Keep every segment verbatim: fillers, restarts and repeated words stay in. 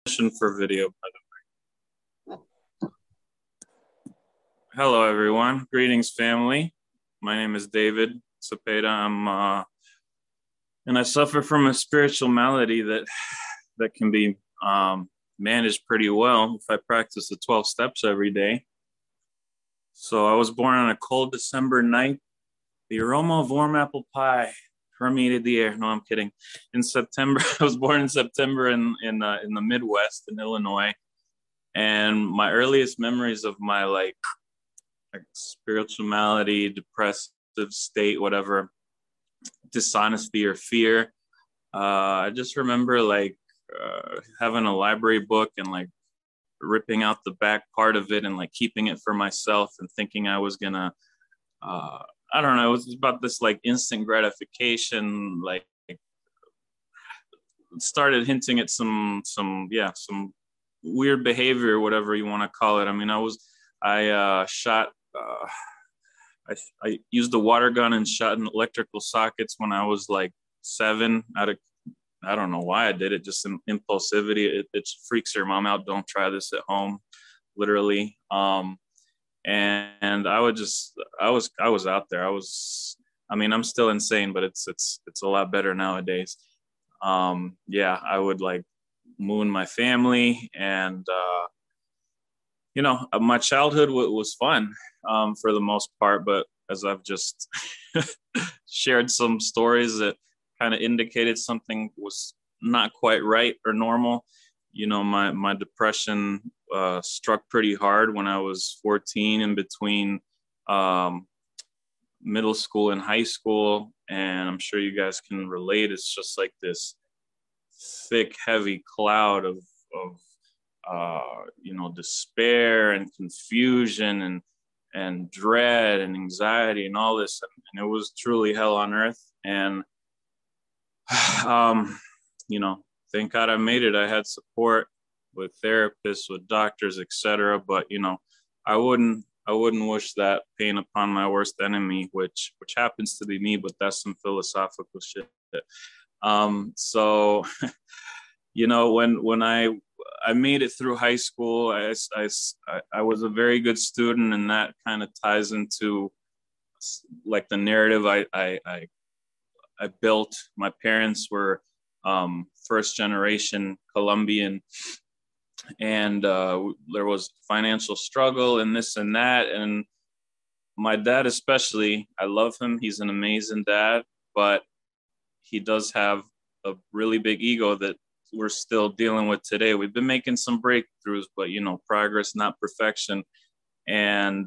For video, by the way. Hello, everyone. Greetings, family. My name is David Cepeda. I'm, uh, and I suffer from a spiritual malady that that can be um, managed pretty well if I practice the twelve steps every day. So I was born on a cold December night. The aroma of warm apple pie permeated the air. No, I'm kidding. In September, I was born in September in in uh, in the Midwest in Illinois, and my earliest memories of my like, like spirituality, depressive state, whatever, dishonesty or fear. Uh, I just remember like uh, having a library book and like ripping out the back part of it and like keeping it for myself and thinking I was gonna. Uh, I don't know. It was about this like instant gratification, like started hinting at some, some, yeah, some weird behavior, whatever you want to call it. I mean, I was, I uh, shot, uh, I, I used a water gun and shot in electrical sockets when I was like seven out of, I don't know why I did it, just in impulsivity. It, it freaks your mom out. Don't try this at home, literally. Um, And, and I would just, I was, I was out there. I was, I mean, I'm still insane, but it's, it's, it's a lot better nowadays. Um, yeah, I would like moon my family and, uh, you know, my childhood w- was fun, um, for the most part, but as I've just shared some stories that kind of indicated something was not quite right or normal. You know, my, my depression uh, struck pretty hard when I was fourteen, in between um, middle school and high school. And I'm sure you guys can relate. It's just like this thick, heavy cloud of, of uh, you know, despair and confusion and, and dread and anxiety and all this. And it was truly hell on earth. And, um, you know, thank God I made it. I had support with therapists, with doctors, et cetera. But, you know, I wouldn't, I wouldn't wish that pain upon my worst enemy, which, which happens to be me, but that's some philosophical shit. Um, so, you know, when, when I, I made it through high school, I, I, I was a very good student, and that kind of ties into like the narrative I, I, I, I built. My parents were um, first generation Colombian, and uh, there was financial struggle and this and that. And my dad, especially, I love him. He's an amazing dad, but he does have a really big ego that we're still dealing with today. We've been making some breakthroughs, but you know, progress, not perfection. And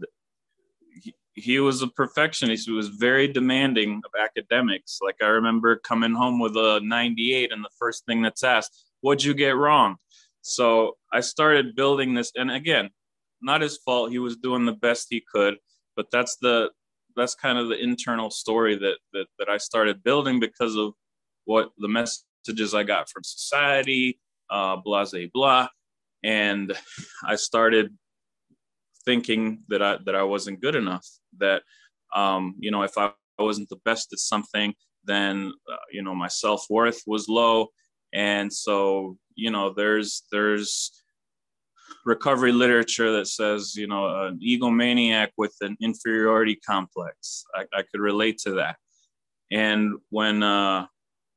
he, he was a perfectionist. He was very demanding of academics. Like I remember coming home with a ninety-eight, and the first thing that's asked, "What'd you get wrong?" So I started building this, and again, not his fault. He was doing the best he could, but that's the that's kind of the internal story that that that I started building because of what the messages I got from society, uh, blah, blah, blah. And I started thinking that I, that I wasn't good enough, that, um, you know, if I wasn't the best at something, then, uh, you know, my self-worth was low. And so, you know, there's, there's recovery literature that says, you know, an egomaniac with an inferiority complex. I, I could relate to that. And when, uh,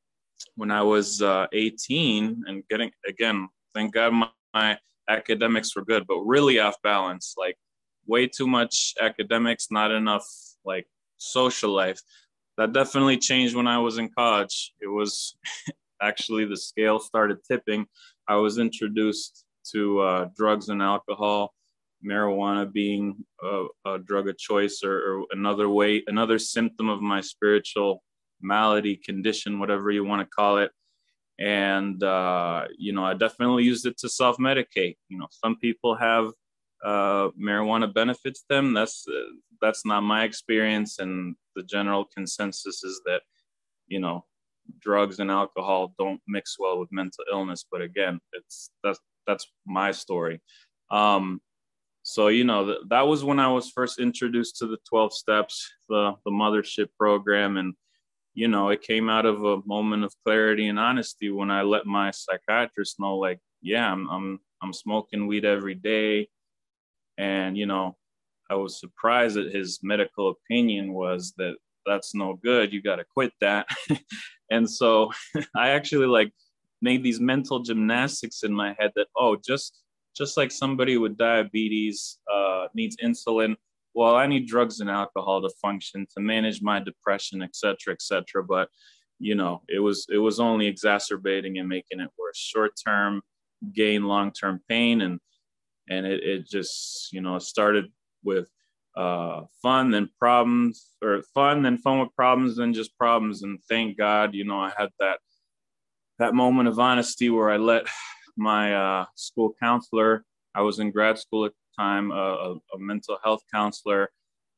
when I was uh, eighteen and getting, again, thank God my, my academics were good, but really off balance, like way too much academics, not enough like social life. That definitely changed when I was in college. It was actually the scale started tipping. I was introduced to uh, drugs and alcohol, marijuana being a, a drug of choice, or, or another way, another symptom of my spiritual malady, condition, whatever you want to call it. And, uh, you know, I definitely used it to self-medicate. You know, some people have uh, marijuana benefits them. That's, uh, that's not my experience. And the general consensus is that, you know, drugs and alcohol don't mix well with mental illness. But again, it's, that's, that's my story. Um, so, you know, th- that was when I was first introduced to the twelve steps, the, the mothership program. And, you know, it came out of a moment of clarity and honesty when I let my psychiatrist know, like, yeah, I'm, I'm, I'm smoking weed every day. And, you know, I was surprised that his medical opinion was that that's no good. You got to quit that. And so I actually like made these mental gymnastics in my head that, oh, just, just like somebody with diabetes uh, needs insulin. Well, I need drugs and alcohol to function, to manage my depression, et cetera, et cetera. But, you know, it was, it was only exacerbating and making it worse. Short-term gain, long-term pain. And, and it, it just, you know, started with uh, fun, then problems, or fun, then fun with problems, then just problems. And thank God, you know, I had that, that moment of honesty where I let my uh, school counselor, I was in grad school at the time, uh, a, a mental health counselor,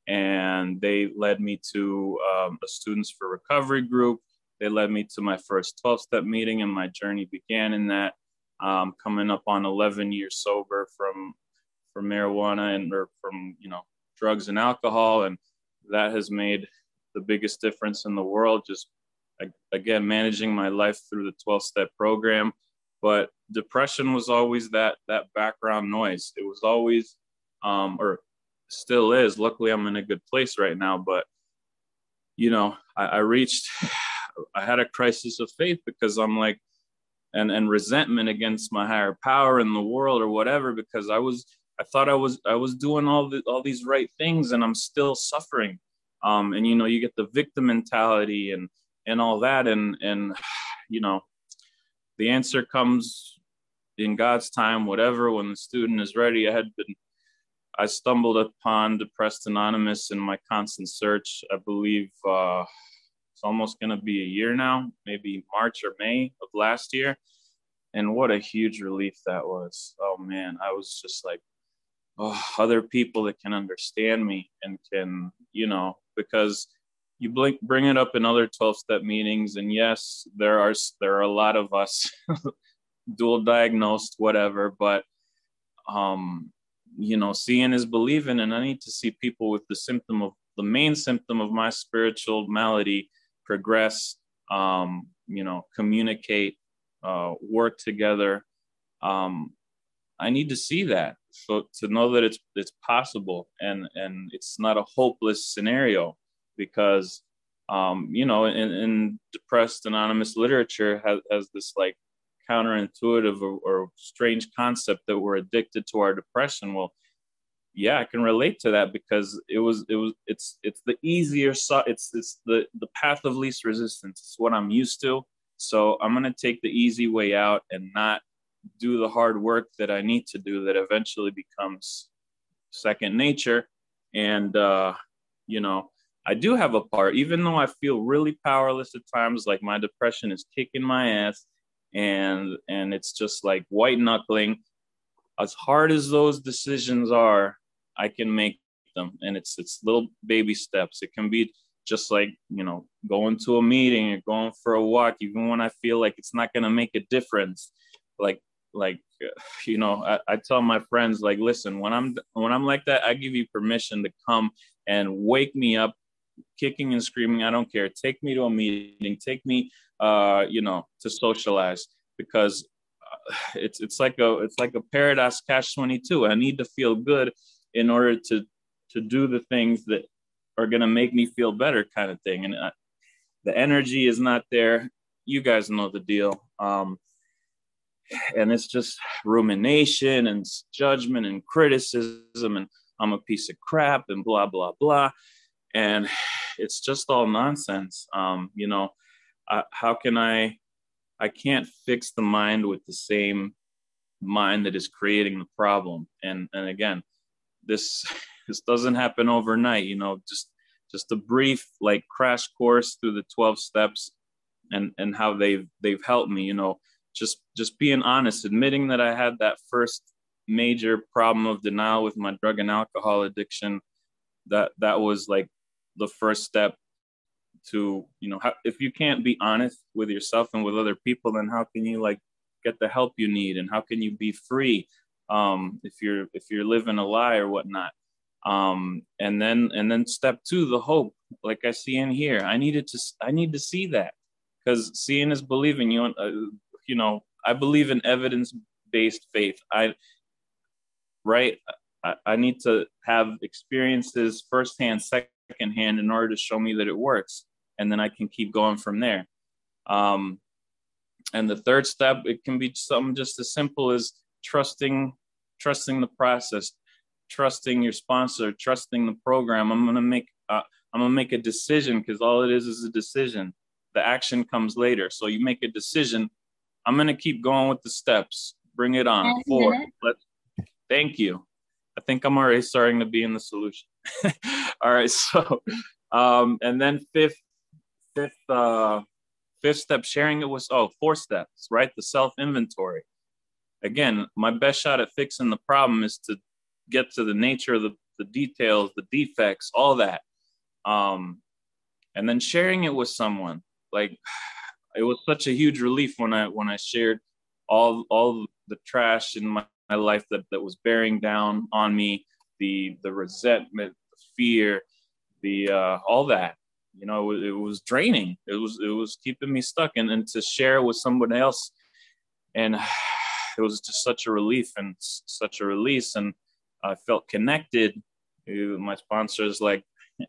and they led me to um, a Students for Recovery group. They led me to my first twelve-step meeting, and my journey began in that. Um, coming up on eleven years sober from from marijuana and or from you know drugs and alcohol, and that has made the biggest difference in the world. Just again managing my life through the twelve-step program, but depression was always that that background noise. It was always, um, or still is. Luckily, I'm in a good place right now, but you know, I, I reached, I had a crisis of faith because I'm like, and and resentment against my higher power in the world or whatever, because I was I thought I was I was doing all the all these right things and I'm still suffering. Um, and you know, you get the victim mentality and and all that, and and you know, the answer comes in God's time, whatever, when the student is ready. I had been I stumbled upon Depressed Anonymous in my constant search. I believe uh it's almost going to be a year now, maybe March or May of last year. And what a huge relief that was. Oh man, I was just like, oh, other people that can understand me and can, you know, because you blink, bring it up in other twelve-step meetings. And yes, there are, there are a lot of us dual diagnosed, whatever, but, um, you know, seeing is believing. And I need to see people with the symptom of the main symptom of my spiritual malady progress, um, you know, communicate, uh, work together. Um, I need to see that, so to know that it's it's possible and and it's not a hopeless scenario, because um, you know, in, in Depressed Anonymous literature has, has this like counterintuitive or, or strange concept that we're addicted to our depression. Well, yeah, I can relate to that because it was, it was, it's, it's the easier, so it's, it's the, the path of least resistance. It's what I'm used to. So I'm going to take the easy way out and not do the hard work that I need to do that eventually becomes second nature. And, uh, you know, I do have a part, even though I feel really powerless at times, like my depression is kicking my ass and, and it's just like white knuckling. As hard as those decisions are, I can make them. And it's it's little baby steps. It can be just like, you know, going to a meeting or going for a walk, even when I feel like it's not going to make a difference. Like, like, you know, I, I tell my friends, like, listen, when I'm, when I'm like that, I give you permission to come and wake me up, kicking and screaming. I don't care. Take me to a meeting, take me, uh, you know, to socialize, because it's it's like a it's like a paradox catch twenty-two. I need to feel good in order to to do the things that are going to make me feel better, kind of thing. And uh, the energy is not there. You guys know the deal. Um, and it's just rumination and judgment and criticism and I'm a piece of crap and blah blah blah. And it's just all nonsense. Um, you know, uh, how can I I can't fix the mind with the same mind that is creating the problem. And and again, this this doesn't happen overnight. You know, just just a brief like crash course through the twelve steps and and how they've they've helped me. You know, just just being honest, admitting that I had that first major problem of denial with my drug and alcohol addiction. That that was like the first step to, you know, how, if you can't be honest with yourself and with other people, then how can you like get the help you need, and how can you be free um if you're if you're living a lie or whatnot. Um and then and then step two, the hope, like I see in here. I needed to I need to see that, because seeing is believing. You uh, you know, I believe in evidence based faith. I, right. I, I need to have experiences firsthand, secondhand, in order to show me that it works. And then I can keep going from there. Um, and the third step, it can be something just as simple as trusting, trusting the process, trusting your sponsor, trusting the program. I'm going to make, uh, I'm going to make a decision, because all it is is a decision. The action comes later. So you make a decision. I'm going to keep going with the steps. Bring it on. Four. Let, thank you. I think I'm already starting to be in the solution. All right. So, um, and then fifth, fifth, uh, fifth step, sharing it was, oh, four steps, right? The self-inventory. Again, my best shot at fixing the problem is to get to the nature of the, the details, the defects, all that. Um, and then sharing it with someone. Like, it was such a huge relief when I when I shared all all the trash in my, my life that, that was bearing down on me, the the resentment, the fear, the uh, all that. You know, it, it was draining. It was it was keeping me stuck, and, and to share it with someone else, and it was just such a relief and such a release, and I felt connected. My sponsors, like,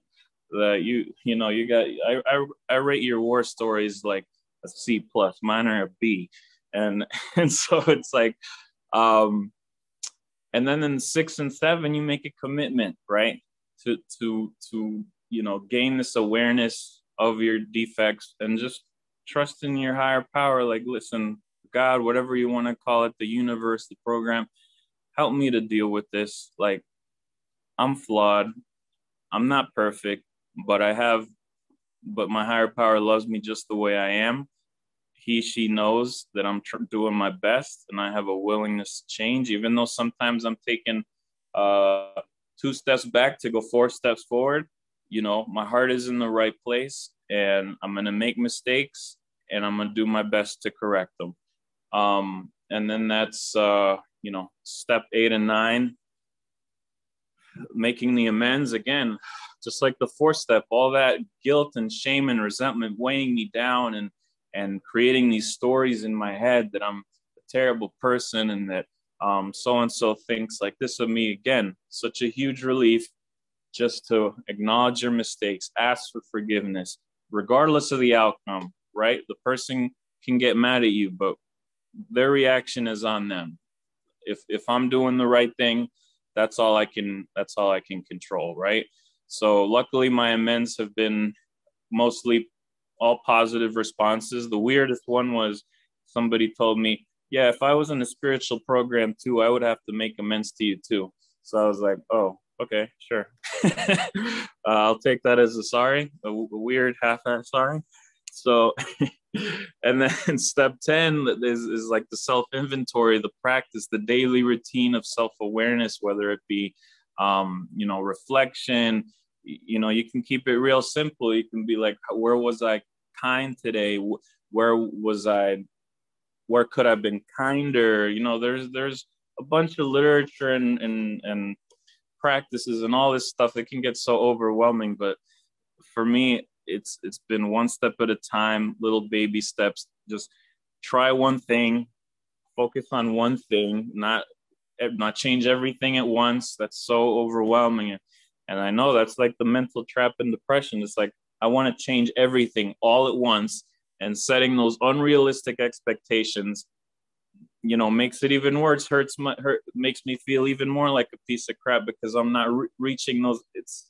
that you you know you got I, I I rate your war stories like a C plus. Mine are a B, and and so it's like, um, and then in six and seven you make a commitment, right, to to to you know gain this awareness of your defects and just trust in your higher power. Like, listen, God, whatever you want to call it, the universe, the program, help me to deal with this. Like, I'm flawed, I'm not perfect, but I have, but my higher power loves me just the way I am. He, she knows that I'm tr- doing my best, and I have a willingness to change, even though sometimes I'm taking uh, two steps back to go four steps forward. You know, my heart is in the right place, and I'm going to make mistakes, and I'm going to do my best to correct them. Um, and then that's, uh, you know, step eight and nine, making the amends. Again, just like the fourth step, all that guilt and shame and resentment weighing me down, and and creating these stories in my head that I'm a terrible person, and that um, so-and-so thinks like this of me. Again, such a huge relief just to acknowledge your mistakes, ask for forgiveness, regardless of the outcome, right? The person can get mad at you, but their reaction is on them. If if I'm doing the right thing, that's all I can, that's all I can control, right? So luckily my amends have been mostly all positive responses. The weirdest one was somebody told me, yeah, if I was in a spiritual program too, I would have to make amends to you too. So I was like, oh, okay, sure. uh, I'll take that as a sorry, a, a weird half-ass sorry. So, and then step ten is, is like the self-inventory, the practice, the daily routine of self-awareness, whether it be, um, you know, reflection. You know, you can keep it real simple. You can be like, where was I kind today? Where was I, where could I have been kinder? You know, there's, there's a bunch of literature and, and, and practices and all this stuff that can get so overwhelming. But for me, it's, it's been one step at a time, little baby steps. Just try one thing, focus on one thing, not, not change everything at once. That's so overwhelming. And I know that's like the mental trap in depression. It's like, I want to change everything all at once, and setting those unrealistic expectations, you know, makes it even worse, hurts my, hurt, makes me feel even more like a piece of crap, because I'm not re- reaching those. It's,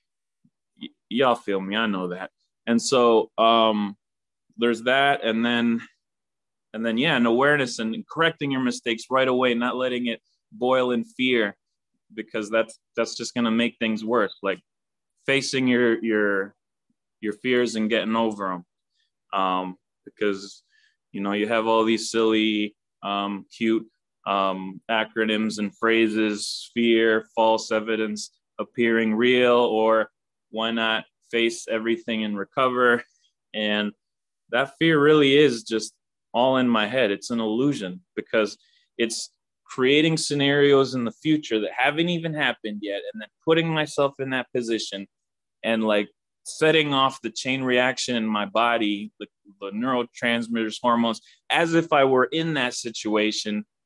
y- y'all feel me. I know that. And so um, there's that. And then, and then, yeah, an awareness and correcting your mistakes right away, not letting it boil in fear, because that's, that's just going to make things worse. Like facing your, your, your fears and getting over them. Um, because, you know, you have all these silly, um, cute um, acronyms and phrases: fear, false evidence appearing real, or why not face everything and recover? And that fear really is just all in my head. It's an illusion, because it's creating scenarios in the future that haven't even happened yet, and then putting myself in that position and like setting off the chain reaction in my body, the, the neurotransmitters, hormones, as if I were in that situation.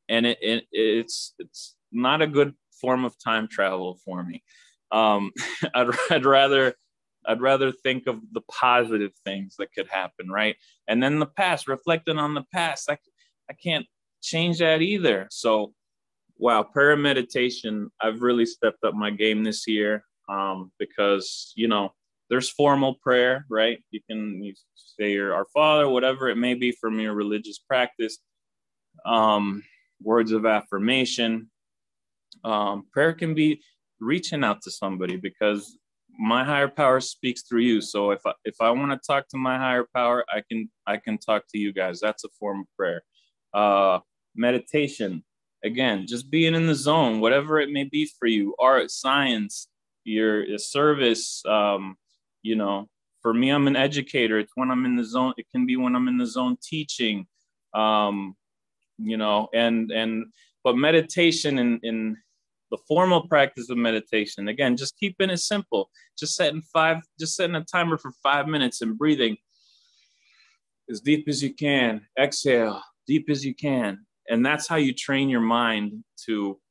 and it, it it's it's not a good form of time travel for me. Um, I'd, I'd rather I'd rather think of the positive things that could happen, right? And then the past, reflecting on the past, I I can't change that either. So, wow, prayer and meditation, I've really stepped up my game this year, um, because, you know, there's formal prayer, right? You can you say your Our Father, whatever it may be from your religious practice, um, words of affirmation. Um, prayer can be reaching out to somebody, because my higher power speaks through you. So if I, if I want to talk to my higher power, I can I can talk to you guys. That's a form of prayer. Uh, meditation, again, just being in the zone, whatever it may be for you. Art, science, your, your service. Um, you know, for me, I'm an educator. It's when I'm in the zone. It can be when I'm in the zone teaching. Um, you know, and and but meditation in in the formal practice of meditation, again, just keeping it simple, just setting five, just setting a timer for five minutes and breathing as deep as you can, exhale deep as you can. And that's how you train your mind to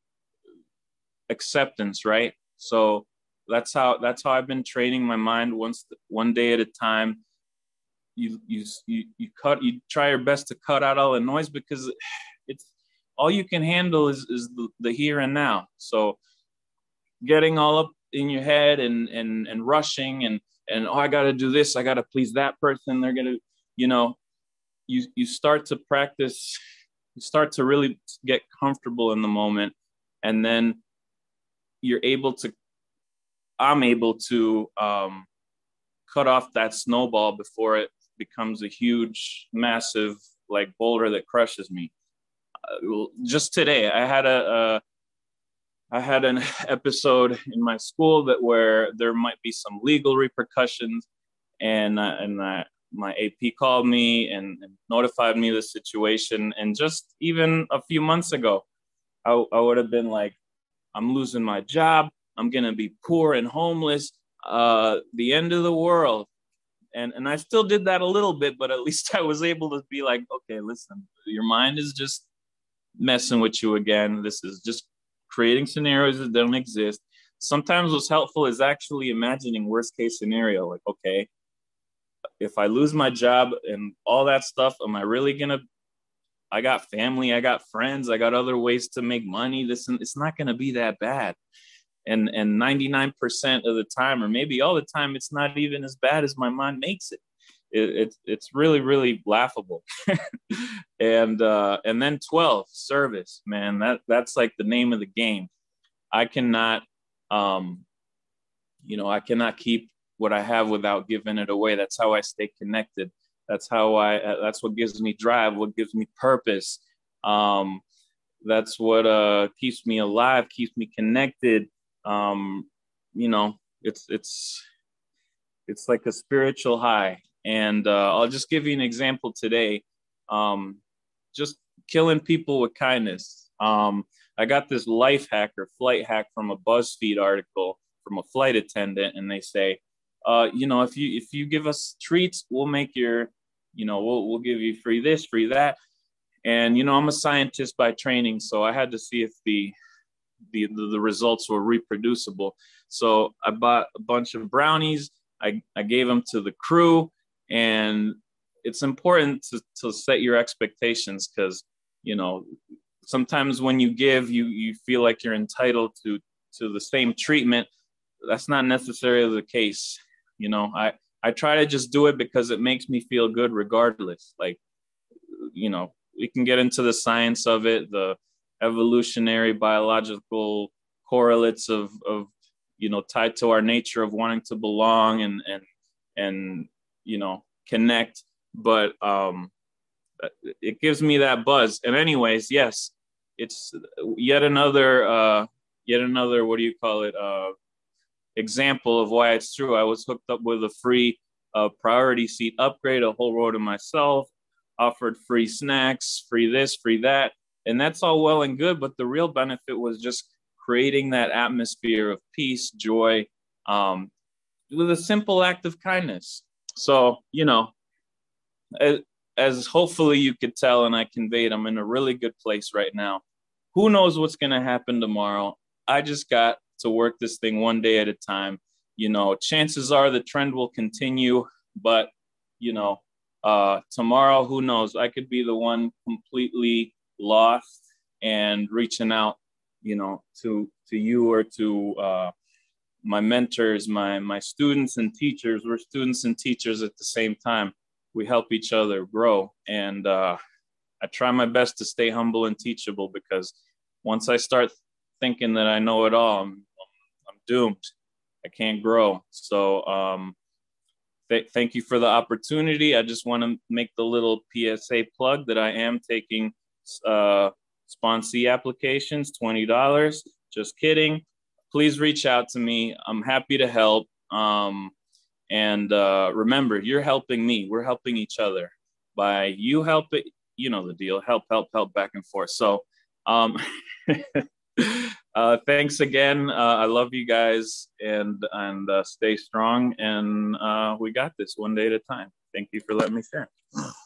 acceptance, right? So that's how, that's how I've been training my mind, once, one day at a time. You, you, you, you cut, you try your best to cut out all the noise, because it's, all you can handle is, is the, the here and now. So getting all up in your head and, and, and rushing and, and, oh, I got to do this. I got to please that person. They're going to, you know, you, you start to practice, you start to really get comfortable in the moment. And then you're able to, I'm able to um, cut off that snowball before it becomes a huge, massive, like, boulder that crushes me. Uh, just today, I had a, a I had an episode in my school that where there might be some legal repercussions, and uh, and uh, my A P called me and, and notified me of the situation. And just even a few months ago, I, I would have been like, I'm losing my job. I'm gonna be poor and homeless. Uh, the end of the world. And and I still did that a little bit, but at least I was able to be like, okay, listen, your mind is just messing with you again. This is just creating scenarios that don't exist. Sometimes what's helpful is actually imagining worst case scenario. Like, okay, if I lose my job and all that stuff, am I really gonna, I got family, I got friends, I got other ways to make money. This, it's not gonna be that bad. And and ninety-nine percent of the time, or maybe all the time, it's not even as bad as my mind makes it. It, it, it's really, really laughable. and uh, and then twelve, service, man, that that's like the name of the game. I cannot, um, you know, I cannot keep what I have without giving it away. That's how I stay connected. That's how I, uh, that's what gives me drive, what gives me purpose. Um, that's what uh, keeps me alive, keeps me connected. Um, you know, it's, it's, it's like a spiritual high. And uh, I'll just give you an example today. Um, just killing people with kindness. Um, I got this life hack or flight hack from a BuzzFeed article from a flight attendant, and they say, uh, you know, if you if you give us treats, we'll make your, you know, we'll we'll give you free this, free that. And you know, I'm a scientist by training, so I had to see if the the the results were reproducible. So I bought a bunch of brownies. I, I gave them to the crew. And it's important to, to set your expectations, because, you know, sometimes when you give, you, you feel like you're entitled to, to the same treatment. That's not necessarily the case. You know, I, I try to just do it because it makes me feel good regardless. Like, you know, we can get into the science of it, the evolutionary biological correlates of, of, you know, tied to our nature of wanting to belong and, and, and, you know, connect, but um, it gives me that buzz. And anyways, yes, it's yet another, uh, yet another, what do you call it? Uh, example of why it's true. I was hooked up with a free uh, priority seat upgrade, a whole row to myself, offered free snacks, free this, free that. And that's all well and good, but the real benefit was just creating that atmosphere of peace, joy, um, with a simple act of kindness. So, you know, as, as hopefully you could tell and I conveyed, I'm in a really good place right now. who knows what's going to happen tomorrow? I just got to work this thing one day at a time. You know, chances are the trend will continue, but, you know, uh, tomorrow, who knows? I could be the one completely lost and reaching out, you know, to to you or to uh, my mentors, my my students and teachers. We're students and teachers at the same time. We help each other grow, and uh, I try my best to stay humble and teachable, because once I start thinking that I know it all, I'm, I'm doomed. I can't grow. So um, th- thank you for the opportunity. I just want to make the little P S A plug that I am taking uh, sponsee applications, twenty dollars. Just kidding. Please reach out to me. I'm happy to help. Um, and uh, remember, you're helping me. We're helping each other. By you helping, you know the deal. Help, help, help, back and forth. So um, uh, thanks again. Uh, I love you guys, and and uh, stay strong. And uh, we got this one day at a time. Thank you for letting me share.